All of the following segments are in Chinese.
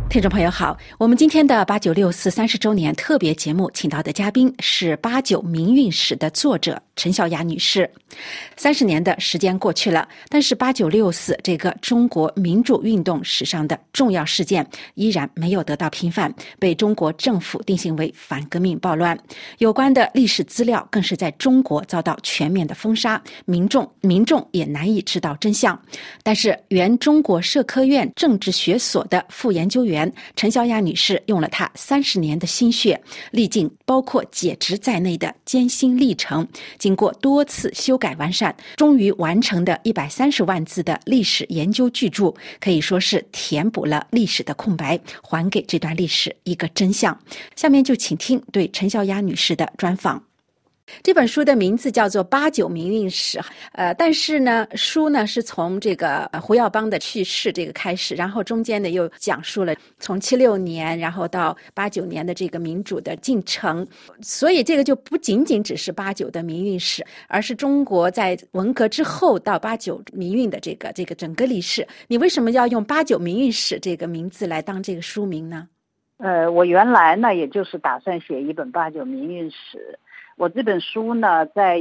听众朋友好，我们今天的8964 30周年特别节目请到的嘉宾是89民运史的作者陈小雅女士。30年的时间过去了，但是8964这个中国民主运动史上的重要事件依然没有得到平反，被中国政府定性为反革命暴乱。有关的历史资料更是在中国遭到全面的封杀，民众也难以知道真相。但是原中国社科院政治学所的副研究员陈小雅女士用了她30年的心血，历尽包括解职在内的艰辛历程，经过多次修改完善，终于完成的130万字的历史研究巨著，可以说是填补了历史的空白，还给这段历史一个真相。下面就请听对陈小雅女士的专访。这本书的名字叫做89民运史，但是呢，书呢是从这个胡耀邦的去世这个开始，然后中间呢又讲述了从76年然后到89年的这个民主的进程，所以这个就不仅仅只是89的民运史，而是中国在文革之后到89民运的这个整个历史。你为什么要用89民运史这个名字来当这个书名呢？ 我原来呢也就是打算写一本89民运史。我这本书呢，在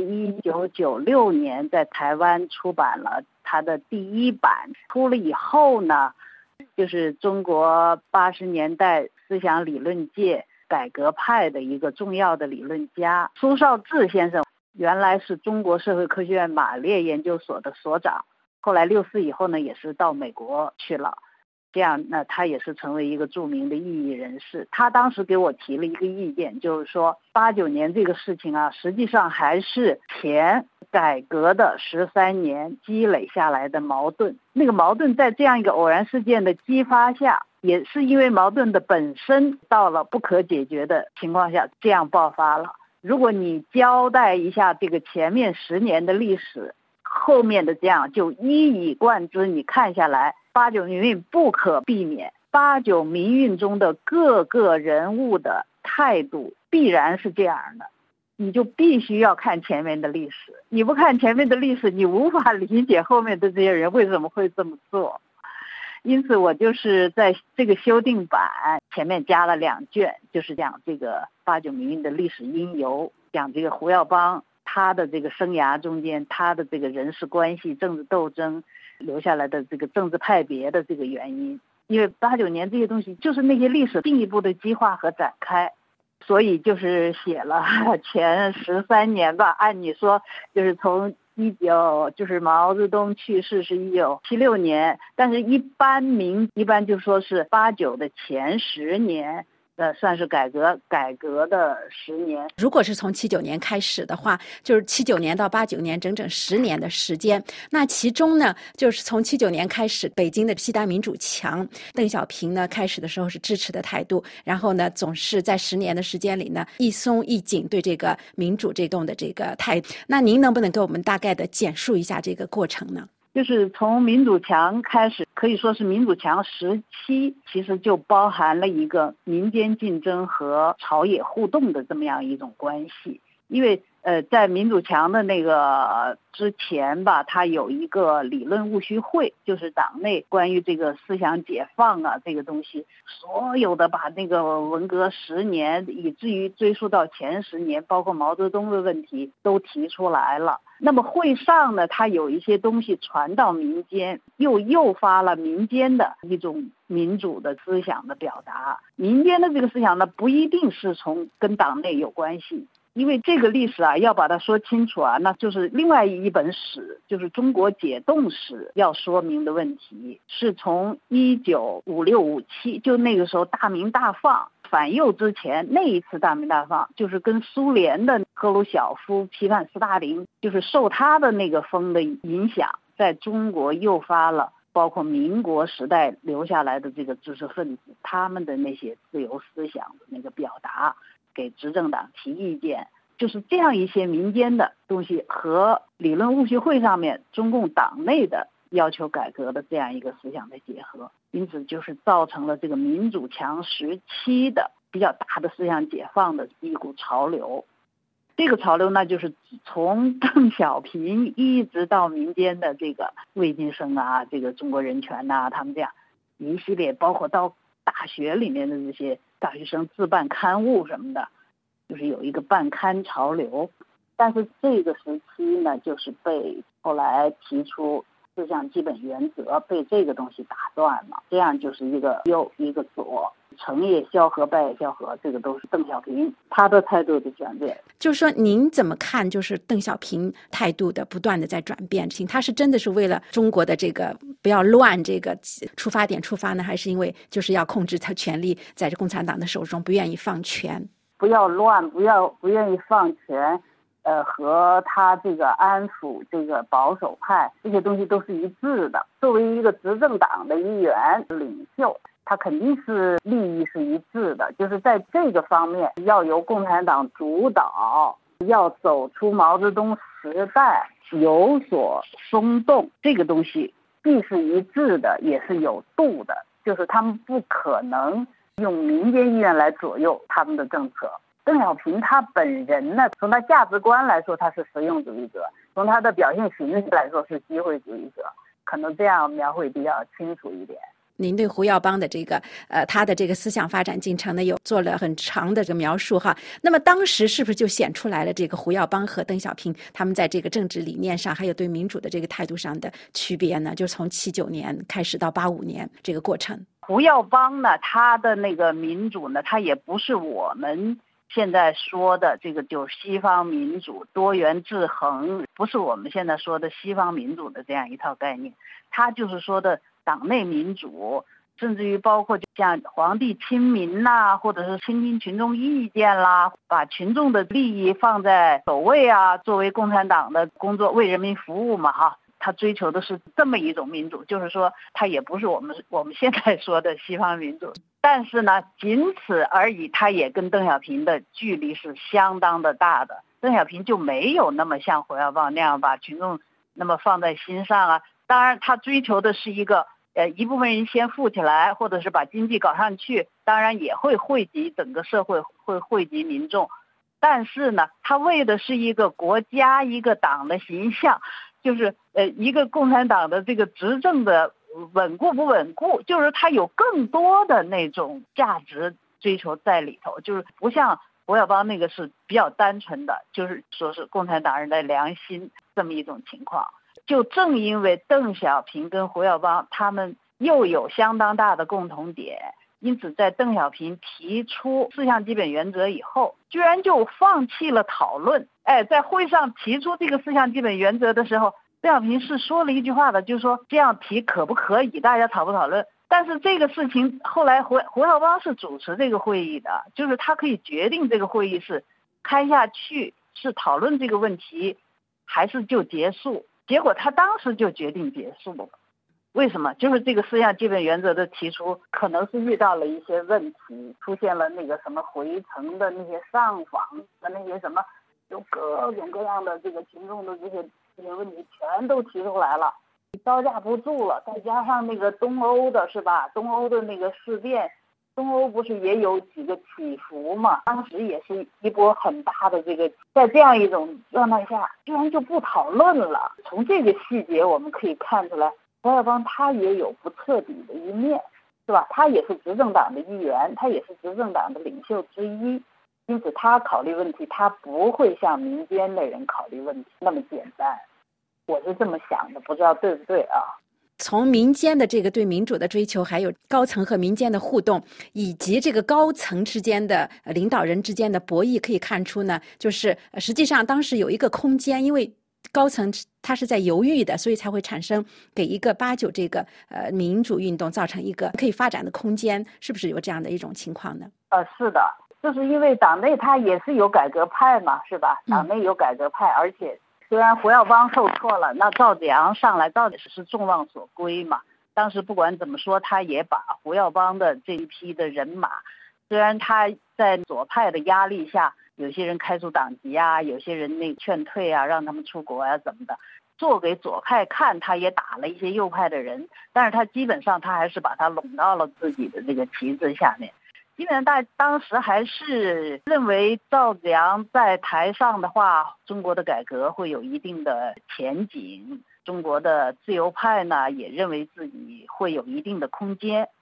1996年在台湾出版了它的第一版，出了以后呢，就是中国80年代思想理论界改革派的一个重要的理论家苏绍智先生，原来是中国社会科学院马列研究所的所长，后来64以后呢，也是到美国去了。这样呢，他也是成为一个著名的异议人士。他当时给我提了一个意见，就是说89年这个事情啊，实际上还是前改革的13年积累下来的矛盾。那个矛盾在这样一个偶然事件的激发下，也是因为矛盾的本身到了不可解决的情况下，这样爆发了。如果你交代一下这个前面10年的历史，后面的这样就一以贯之，你看下来89民运不可避免，89民运中的各个人物的态度必然是这样的，你就必须要看前面的历史，你不看前面的历史，你无法理解后面的这些人为什么会这么做。因此我就是在这个修订版前面加了2卷，就是讲这个89民运的历史因由，讲这个胡耀邦他的这个生涯中间，他的这个人事关系、政治斗争留下来的这个政治派别的这个原因。因为89年这些东西就是那些历史进一步的激化和展开，所以就是写了前13年吧。按你说就是从就是毛泽东去世是1976年，但是一般就说是89的前10年，算是改革的10年。 如果是从79年开始的话，就是79年到89年整整10年的时间。那其中呢，就是从79年开始，北京的西单民主墙，邓小平呢开始的时候是支持的态度，然后呢总是在10年的时间里呢一松一紧对这个民主这栋的这个态度。那您能不能给我们大概的简述一下这个过程呢？ 就是从民主墙开始，可以说是民主墙时期，其实就包含了一个民间竞争和朝野互动的这么样一种关系。因为在民主墙的那个之前吧，它有一个理论务虚会，就是党内关于这个思想解放啊这个东西，所有的把那个文革10年以至于追溯到前10年，包括毛泽东的问题都提出来了。那么会上呢，它有一些东西传到民间，又诱发了民间的一种民主的思想的表达。民间的这个思想呢，不一定是跟党内有关系，因为这个历史啊，要把它说清楚啊，那就是另外一本史，就是中国解冻史要说明的问题，是从1956、57，就那个时候大鸣大放反右之前那一次大鸣大放，就是跟苏联的赫鲁晓夫批判斯大林，就是受他的那个风的影响，在中国诱发了包括民国时代留下来的这个知识分子，他们的那些自由思想的那个表达，给执政党提意见，就是这样一些民间的东西和理论务虚会上面中共党内的要求改革的这样一个思想的结合，因此就是造成了这个民主墙时期的比较大的思想解放的一股潮流。这个潮流呢，就是从邓小平一直到民间的这个魏晋生啊，这个中国人权啊，他们这样一系列，包括到大学里面的这些大学生自办刊物什么的，就是有一个办刊潮流。但是这个时期呢，就是被后来提出4项基本原则，被这个东西打断了，这样就是一个右一个左，成也萧何，败也萧何，这个都是邓小平他的态度的转变。 就是说您怎么看就是邓小平态度的不断的在转变，他是真的是为了中国的这个不要乱这个出发点出发呢，还是因为就是要控制他权力在这共产党的手中，不愿意放权？ 不要乱，不愿意放权，和他这个安抚这个保守派这些东西都是一致的。作为一个执政党的一员领袖，他肯定是利益是一致的，就是在这个方面要由共产党主导，要走出毛泽东时代，有所松动，这个东西既是一致的，也是有度的，就是他们不可能用民间意愿来左右他们的政策。邓小平他本人呢，从他价值观来说他是实用主义者，从他的表现形式来说是机会主义者，可能这样描绘比较清楚一点。 您对胡耀邦的这个他的这个思想发展进程呢，有做了很长的这个描述哈。那么当时是不是就显出来了这个胡耀邦和邓小平他们在这个政治理念上，还有对民主的这个态度上的区别呢？就从79年开始到85年这个过程。 胡耀邦呢，他的那个民主呢，他也不是我们现在说的这个就是西方民主多元制衡，不是我们现在说的西方民主的这样一套概念，他就是说的党内民主，甚至于包括像皇帝亲民呐，或者是倾听群众意见啦，把群众的利益放在首位啊，作为共产党的工作为人民服务嘛哈。他追求的是这么一种民主，就是说他也不是我们现在说的西方民主，但是呢仅此而已，他也跟邓小平的距离是相当的大的。邓小平就没有那么像胡耀邦那样把群众那么放在心上啊，当然他追求的是一个一部分人先富起来，或者是把经济搞上去，当然也会惠及整个社会，会惠及民众，但是呢他为的是一个国家一个党的形象，就是一个共产党的这个执政的稳固不稳固，就是它有更多的那种价值追求在里头，就是不像胡耀邦那个是比较单纯的，就是说是共产党人的良心这么一种情况。就正因为邓小平跟胡耀邦他们又有相当大的共同点，因此在邓小平提出4项基本原则以后，居然就放弃了讨论。在会上提出这个4项基本原则的时候，邓小平是说了一句话的，就是说这样提可不可以，大家讨不讨论。但是这个事情后来胡耀邦是主持这个会议的，就是他可以决定这个会议是开下去，是讨论这个问题，还是就结束。结果他当时就决定结束了。为什么？就是这个4项基本原则的提出，可能是遇到了一些问题，出现了那个什么回程的那些上访的那些什么，有各种各样的这个群众的这些问题全都提出来了，招架不住了。再加上那个东欧的是吧？东欧的那个事变，东欧不是也有几个起伏嘛？当时也是一波很大的这个，在这样一种状态下，居然就不讨论了。从这个细节我们可以看出来，胡耀邦他也有不彻底的一面，是吧？他也是执政党的一员，他也是执政党的领袖之一，因此他考虑问题，他不会像民间的人考虑问题那么简单。我是这么想的，不知道对不对啊？ 从民间的这个对民主的追求，还有高层和民间的互动，以及这个高层之间的领导人之间的博弈，可以看出呢，就是实际上当时有一个空间，因为高层他是在犹豫的，所以才会产生给一个89这个民主运动造成一个可以发展的空间，是不是有这样的一种情况呢？ 是的，就是因为党内他也是有改革派嘛，是吧？党内有改革派，而且虽然胡耀邦受挫了，那赵子阳上来到底是众望所归嘛。当时不管怎么说，他也把胡耀邦的这一批的人马，虽然他在左派的压力下，有些人开除党籍啊，有些人那劝退啊，让他们出国啊怎么的，做给左派看，他也打了一些右派的人，但是他基本上他还是把他拢到了自己的这个旗帜下面。基本上当时还是认为赵子阳在台上的话，中国的改革会有一定的前景，中国的自由派呢也认为自己会有一定的空间。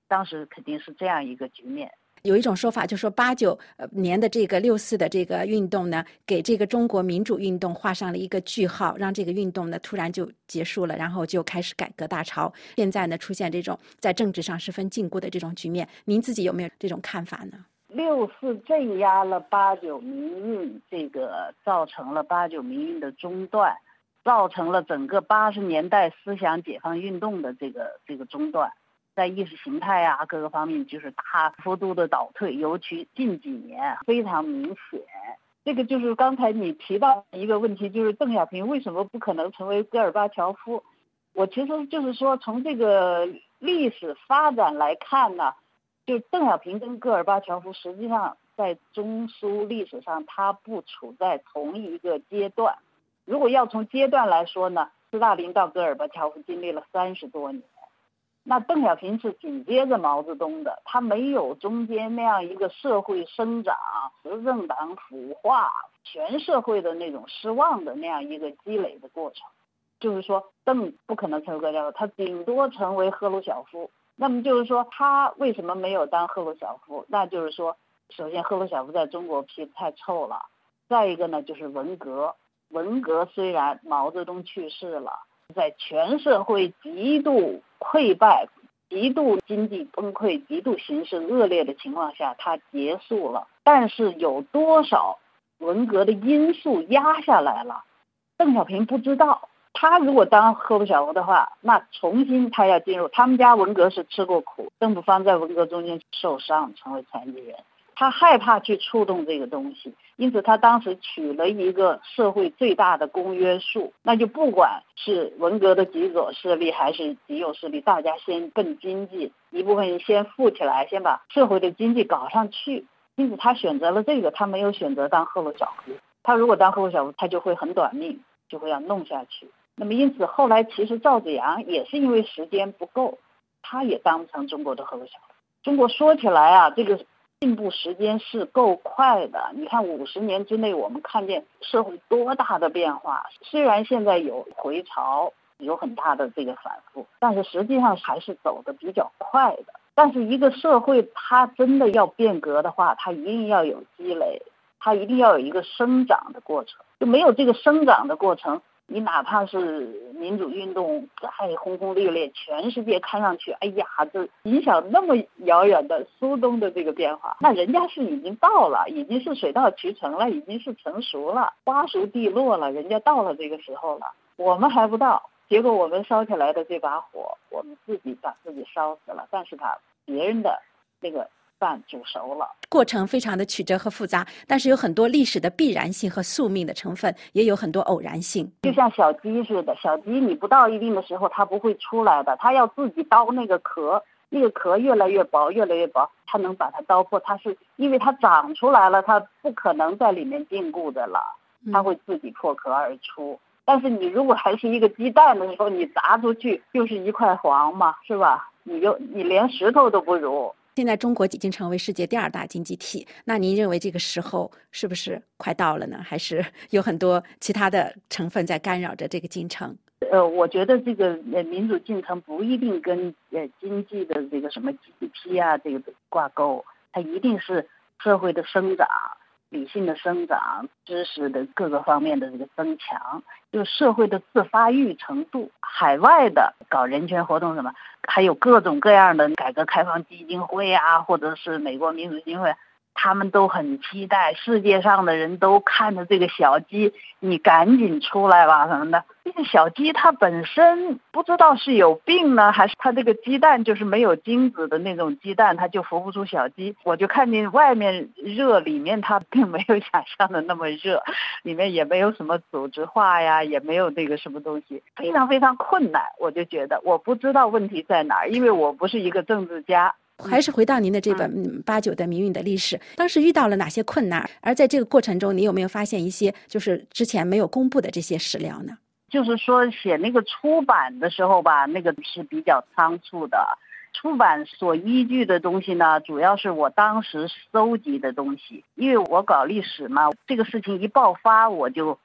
当时肯定是这样一个局面。 有一种说法，就说89年的这个6·4的这个运动呢，给这个中国民主运动画上了一个句号，让这个运动呢突然就结束了，然后就开始改革大潮。现在呢出现这种在政治上十分禁锢的这种局面，您自己有没有这种看法呢 ？6·4镇压了89民运，这个造成了89民运的中断，造成了整个80年代思想解放运动的这个中断。在意识形态啊各个方面就是大幅度的倒退，尤其近几年非常明显。这个就是刚才你提到一个问题，就是邓小平为什么不可能成为戈尔巴乔夫。我其实就是说从这个历史发展来看呢，就邓小平跟戈尔巴乔夫实际上在中苏历史上他不处在同一个阶段。如果要从阶段来说呢，斯大林到戈尔巴乔夫经历了30多年，那邓小平是紧接着毛泽东的，他没有中间那样一个社会生长、执政党腐化、全社会的那种失望的那样一个积累的过程。就是说邓不可能成为戈尔巴乔夫，他顶多成为赫鲁晓夫。那么就是说他为什么没有当赫鲁晓夫？那就是说首先赫鲁晓夫在中国批太臭了，再一个呢就是文革。文革虽然毛泽东去世了，在全社会极度溃败、极度经济崩溃、极度形势恶劣的情况下它结束了，但是有多少文革的因素压下来了，邓小平不知道。他如果当赫鲁晓夫的话，那重新他要进入，他们家文革是吃过苦，邓普方在文革中间受伤成为残疾人，他害怕去触动这个东西，因此他当时取了一个社会最大的公约数，那就不管是文革的极左势力还是极右势力，大家先奔经济，一部分人先富起来，先把社会的经济搞上去。因此他选择了这个，他没有选择当赫鲁晓夫。他如果当赫鲁晓夫，他就会很短命，就会要弄下去。那么因此后来其实赵紫阳也是因为时间不够，他也当不成中国的赫鲁晓夫。中国说起来啊，这个进步时间是够快的，你看50年之内我们看见社会多大的变化，虽然现在有回潮，有很大的这个反复，但是实际上还是走得比较快的。但是一个社会它真的要变革的话，它一定要有积累，它一定要有一个生长的过程，就没有这个生长的过程，你哪怕是民主运动再轰轰烈烈，全世界看上去哎呀这影响那么遥远的苏东的这个变化，那人家是已经到了，已经是水到渠成了，已经是成熟了，花熟蒂落了，人家到了这个时候了，我们还不到。结果我们烧起来的这把火，我们自己把自己烧死了，但是把别人的那个饭煮熟了。 过程非常的曲折和复杂，但是有很多历史的必然性和宿命的成分，也有很多偶然性。 就像小鸡似的，小鸡你不到一定的时候它不会出来的，它要自己剥那个壳，那个壳越来越薄越来越薄，它能把它剥破，它是因为它长出来了，它不可能在里面禁锢的了，它会自己破壳而出。但是你如果还是一个鸡蛋的时候，你砸出去就是一块黄嘛，是吧？你连石头都不如。 现在中国已经成为世界第2大经济体，那您认为这个时候是不是快到了呢？还是有很多其他的成分在干扰着这个进程？ 我觉得这个民主进程不一定跟经济的这个什么 GDP 啊这个挂钩，它一定是社会的生长、理性的生长、知识的各个方面的这个增强，就是社会的自发育程度。海外的搞人权活动什么，还有各种各样的改革开放基金会啊，或者是美国民主基金会，他们都很期待，世界上的人都看着这个小鸡，你赶紧出来吧什么的。这个小鸡它本身不知道是有病呢，还是它这个鸡蛋就是没有精子的那种鸡蛋，它就孵不出小鸡。我就看见外面热，里面它并没有想象的那么热，里面也没有什么组织化呀，也没有那个什么东西，非常非常困难。我就觉得我不知道问题在哪儿，因为我不是一个政治家。 还是回到您的这本89的民运的历史，当时遇到了哪些困难？而在这个过程中，你有没有发现一些就是之前没有公布的这些史料呢？ 就是说写那个出版的时候吧，那个是比较仓促的。出版所依据的东西呢，主要是我当时搜集的东西，因为我搞历史嘛，这个事情一爆发，我就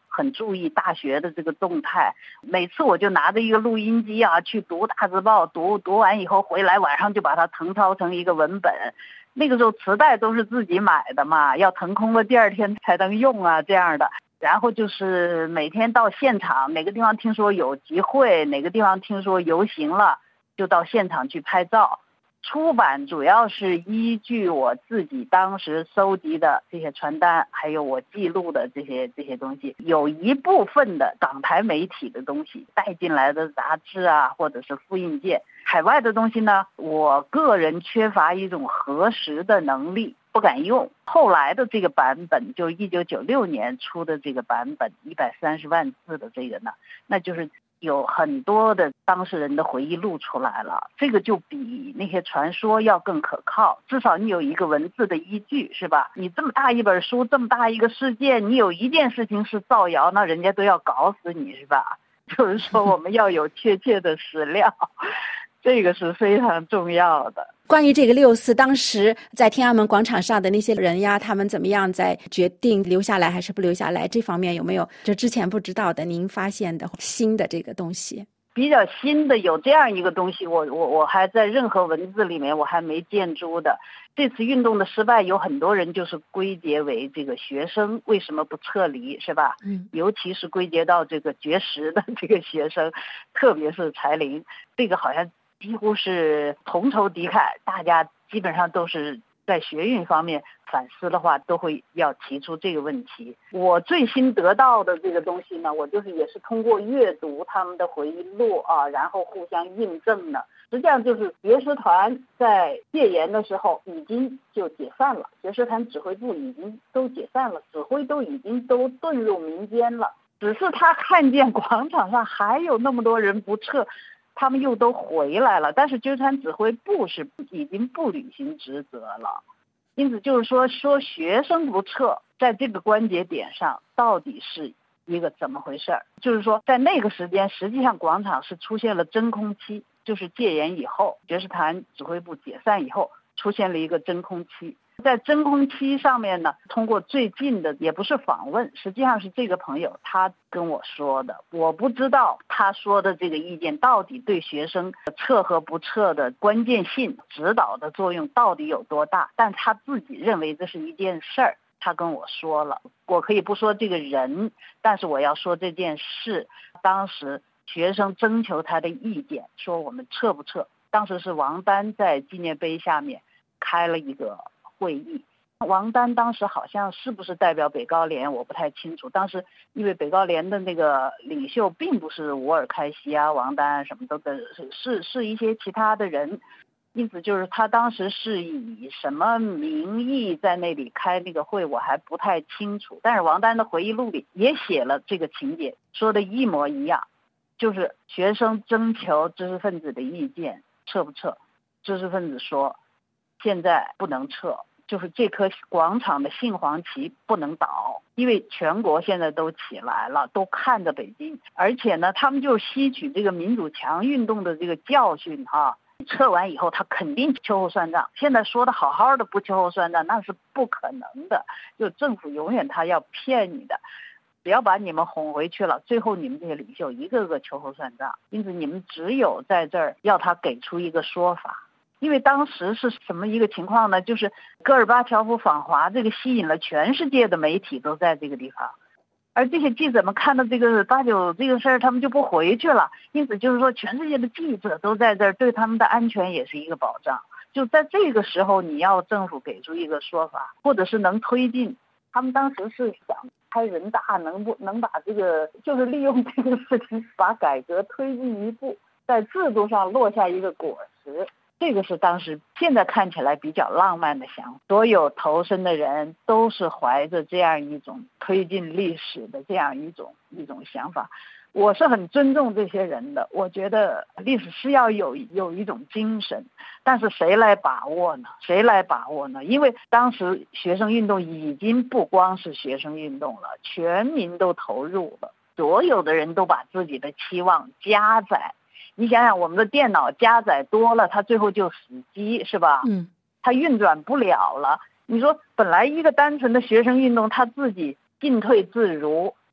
很注意大学的这个动态。每次我就拿着一个录音机啊去读大字报，读完以后回来晚上就把它誊抄成一个文本。那个时候磁带都是自己买的嘛，要腾空了第二天才能用啊，这样的。然后就是每天到现场，哪个地方听说有集会，哪个地方听说游行了，就到现场去拍照。出版主要是依据我自己当时搜集的这些传单，还有我记录的这些东西，有一部分的港台媒体的东西带进来的杂志啊，或者是复印件。海外的东西呢，我个人缺乏一种核实的能力，不敢用。后来的这个版本，就1996年出的这个版本，130万字的这个呢，那就是有很多的当事人的回忆录出来了，这个就比那些传说要更可靠，至少你有一个文字的依据，是吧？你这么大一本书，这么大一个事件，你有一件事情是造谣，那人家都要搞死你，是吧？就是说我们要有确切的史料，这个是非常重要的。 关于这个6·4当时在天安门广场上的那些人呀，他们怎么样在决定留下来还是不留下来，这方面有没有就之前不知道的您发现的新的这个东西？ 比较新的有这样一个东西，我还在任何文字里面我还没见诸的。这次运动的失败，有很多人就是归结为这个学生为什么不撤离，是吧？尤其是归结到这个绝食的这个学生，特别是柴玲，这个好像几乎是同仇敌忾，大家基本上都是在学运方面反思的话，都会要提出这个问题。我最新得到的这个东西呢，我就是也是通过阅读他们的回忆录啊，然后互相印证的。实际上就是学师团在戒严的时候已经就解散了，学师团指挥部已经都解散了，指挥都已经都遁入民间了，只是他看见广场上还有那么多人不撤，他们又都回来了，但是学师团指挥部是已经不履行职责了。因此就是说学生不撤，在这个关节点上到底是一个怎么回事？就是说在那个时间，实际上广场是出现了真空期，就是戒严以后，学师团指挥部解散以后，出现了一个真空期。在真空期上面呢，通过最近的也不是访问，实际上是这个朋友他跟我说的，我不知道他说的这个意见到底对学生撤和不撤的关键性、指导的作用到底有多大，但他自己认为这是一件事儿，他跟我说了。我可以不说这个人，但是我要说这件事。当时学生征求他的意见，说我们撤不撤，当时是王丹在纪念碑下面开了一个会议。王丹当时好像是不是代表北高联我不太清楚，当时因为北高联的那个领袖并不是伍尔开西啊、王丹什么都的，是一些其他的人，因此就是他当时是以什么名义在那里开那个会我还不太清楚，但是王丹的回忆录里也写了这个情节，说的一模一样，就是学生征求知识分子的意见撤不撤，知识分子说现在不能撤，就是这颗广场的杏黄旗不能倒，因为全国现在都起来了，都看着北京，而且呢他们就吸取这个民主墙运动的这个教训啊，撤完以后他肯定秋后算账，现在说的好好的不秋后算账那是不可能的，就政府永远他要骗你的，只要把你们哄回去了，最后你们这些领袖一个个秋后算账，因此你们只有在这儿要他给出一个说法。因为当时是什么一个情况呢，就是戈尔巴乔夫访华，这个吸引了全世界的媒体都在这个地方，而这些记者们看到这个8·9这个事儿他们就不回去了，因此就是说全世界的记者都在这儿，对他们的安全也是一个保障。就在这个时候你要政府给出一个说法，或者是能推进，他们当时是想开人大能把这个就是利用这个事情把改革推进一步，在制度上落下一个果实，这个是当时现在看起来比较浪漫的想法。所有投身的人都是怀着这样一种推进历史的这样一种想法。我是很尊重这些人的，我觉得历史是要有一种精神，但是谁来把握呢？因为当时学生运动已经不光是学生运动了，全民都投入了，所有的人都把自己的期望加载。你想想我们的电脑加载多了，它最后就死机，是吧？它运转不了了。你说本来一个单纯的学生运动，它自己进退自如，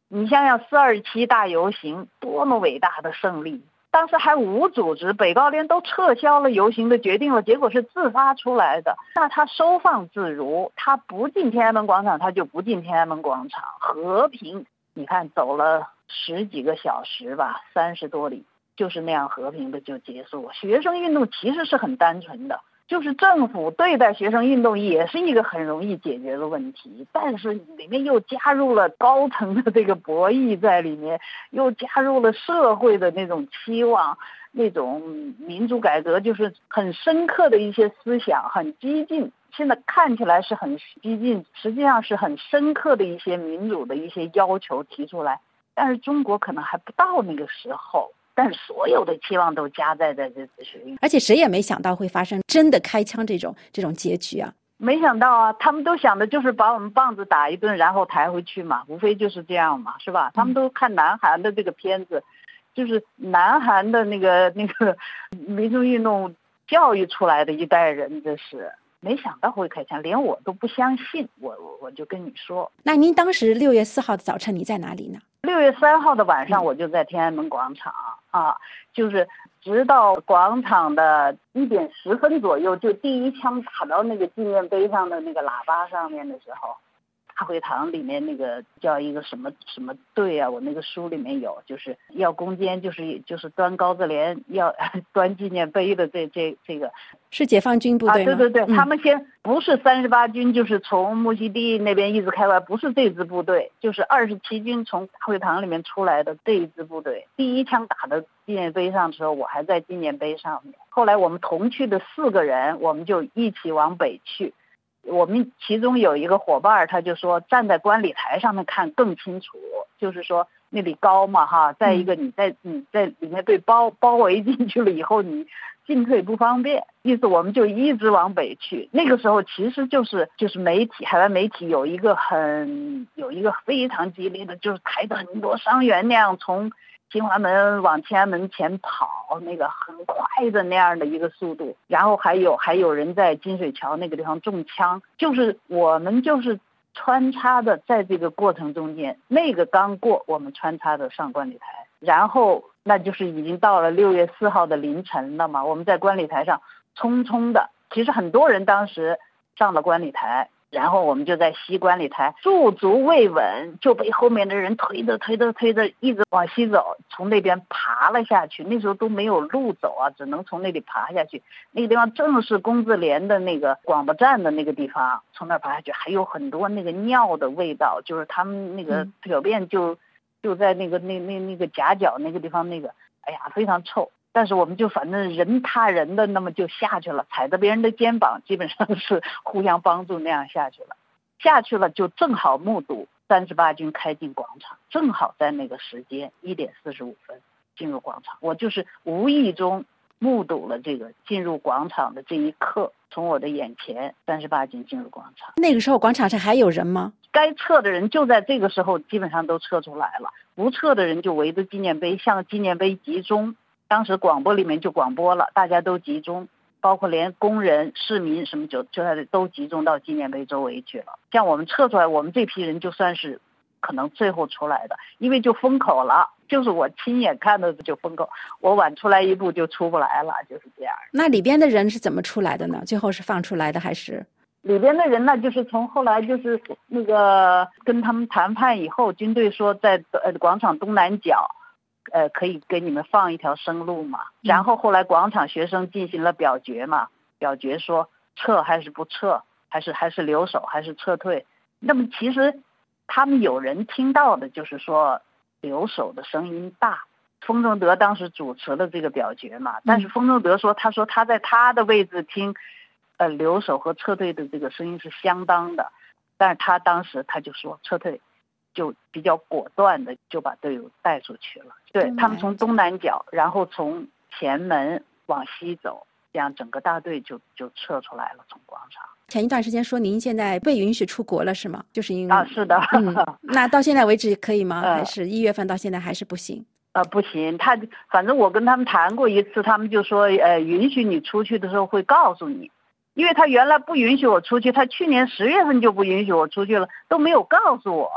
你想想4·27大游行多么伟大的胜利，当时还无组织，北高联都撤销了游行的决定了，结果是自发出来的。那他收放自如，他不进天安门广场他就不进天安门广场，和平。你看走了10几个小时吧，30多里，就是那样和平的就结束了。学生运动其实是很单纯的，就是政府对待学生运动也是一个很容易解决的问题，但是里面又加入了高层的这个博弈在里面，又加入了社会的那种期望，那种民主改革就是很深刻的一些思想，很激进。现在看起来是很激进，实际上是很深刻的一些民主的一些要求提出来，但是中国可能还不到那个时候。但是所有的期望都加在这次学运， 而且谁也没想到会发生真的开枪这种结局啊！ 没想到啊，他们都想的就是把我们棒子打一顿，然后抬回去嘛，无非就是这样嘛，是吧？他们都看南韩的这个片子，就是南韩的那个民主运动教育出来的一代人，这是没想到会开枪，连我都不相信，我就跟你说。 那您当时6月4号的早晨你在哪里呢 ？6月3号的晚上我就在天安门广场啊，就是直到广场的1点10分左右，就第一枪打到那个纪念碑上的那个喇叭上面的时候，大会堂里面那个叫一个什么队啊，我那个书里面有，就是要攻坚，就是端高字联，要端纪念碑的这个是解放军部队吗？ 对，他们先不是38军，就是从木樨地那边一直开过来，不是这支部队，就是27军从大会堂里面出来的这一支部队。第一枪打的纪念碑上的时候，我还在纪念碑上面。后来我们同去的4个人，我们就一起往北去。我们其中有一个伙伴，他就说站在观礼台上面看更清楚，就是说那里高嘛哈，再一个你在里面被包围进去了以后，你进退不方便，意思我们就一直往北去。那个时候其实就是媒体，海外媒体有一个非常激烈的，就是抬着很多伤员那样从新华门往天安门前跑，那个很快的那样的一个速度，然后还有人在金水桥那个地方中枪，就是我们就是穿插的在这个过程中间，那个刚过我们穿插的上观礼台，然后那就是已经到了6月4号的凌晨了嘛，我们在观礼台上匆匆的，其实很多人当时上了观礼台，然后我们就在西观礼台驻足未稳，就被后面的人推着一直往西走，从那边爬了下去。那时候都没有路走啊，只能从那里爬下去。那个地方正是工字联的那个广播站的那个地方，从那儿爬下去，还有很多那个尿的味道，就是他们那个小便就在那个夹角那个地方，那个哎呀非常臭。但是我们就反正人踏人的，那么就下去了，踩着别人的肩膀，基本上是互相帮助那样下去了就正好目睹38军开进广场，正好在那个时间1点45分进入广场，我就是无意中目睹了这个进入广场的这一刻，从我的眼前38军进入广场。 那个时候广场上还有人吗？ 该撤的人就在这个时候基本上都撤出来了，不撤的人就围着纪念碑向纪念碑集中。当时广播里面就广播了，大家都集中，包括连工人市民什么就都集中到纪念碑周围去了。像我们撤出来，我们这批人就算是可能最后出来的，因为就封口了，就是我亲眼看到的就封口，我晚出来一步就出不来了，就是这样。 那里边的人是怎么出来的呢？最后是放出来的还是？ 里边的人呢，就是从后来就是那个跟他们谈判以后，军队说在广场东南角可以给你们放一条生路嘛，然后后来广场学生进行了表决嘛，表决说撤还是不撤，还是留守还是撤退。那么其实他们有人听到的就是说留守的声音大，封仲德当时主持了这个表决嘛，但是封仲德说他在他的位置听留守和撤退的这个声音是相当的，但是他当时他就说撤退，就比较果断的就把队伍带出去了。对，他们从东南角，然后从前门往西走，这样整个大队就撤出来了，从广场。 前一段时间说您现在被允许出国了是吗？就是因为是的。 那到现在为止可以吗？还是1月份到现在还是不行？ 不行，反正我跟他们谈过一次，他们就说允许你出去的时候会告诉你，因为他原来不允许我出去，他去年10月份就不允许我出去了，都没有告诉我。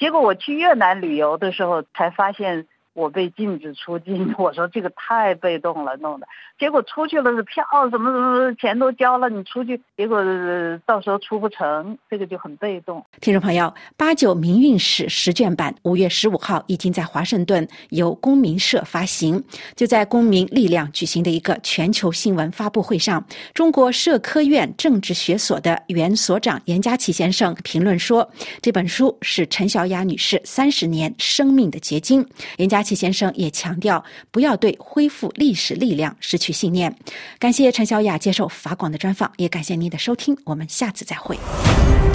结果我去越南旅游的时候才发现我被禁止出境，我说这个太被动了弄的，结果出去了是票什么钱都交了，你出去结果到时候出不成，这个就很被动。 听众朋友，89民运史10卷版5月15号已经在华盛顿由公民社发行。就在公民力量举行的一个全球新闻发布会上，中国社科院政治学所的原所长严家祺先生评论说，这本书是陈小雅女士30年生命的结晶。严家祺先生也强调，不要对恢复历史力量失去信念。感谢陈小雅接受法广的专访，也感谢您的收听，我们下次再会。